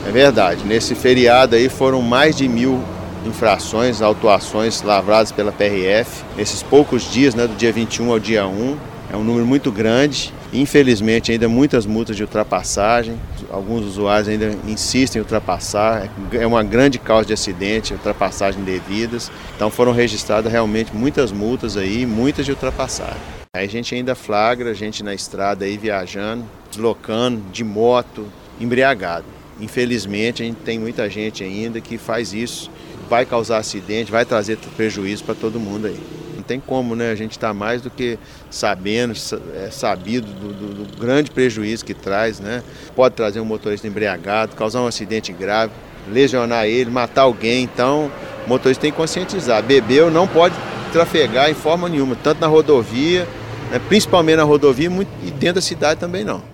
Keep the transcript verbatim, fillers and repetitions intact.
É verdade, nesse feriado aí foram mais de mil infrações, autuações lavradas pela P R F. Nesses poucos dias, né, do dia vinte e um ao dia um, é um número muito grande. Infelizmente, ainda muitas multas de ultrapassagem. Alguns usuários ainda insistem em ultrapassar. É uma grande causa de acidente, ultrapassagem indevidas. Então foram registradas realmente muitas multas aí, muitas de ultrapassagem. Aí a gente ainda flagra, a gente na estrada aí viajando, deslocando de moto, embriagado. Infelizmente, a gente tem muita gente ainda que faz isso, vai causar acidente, vai trazer prejuízo para todo mundo aí. Não tem como, né? A gente está mais do que sabendo, é, sabido do, do, do grande prejuízo que traz, né? Pode trazer um motorista embriagado, causar um acidente grave, lesionar ele, matar alguém. Então, o motorista tem que conscientizar. Bebeu não pode trafegar em forma nenhuma, tanto na rodovia, né? Principalmente na rodovia e dentro da cidade também não.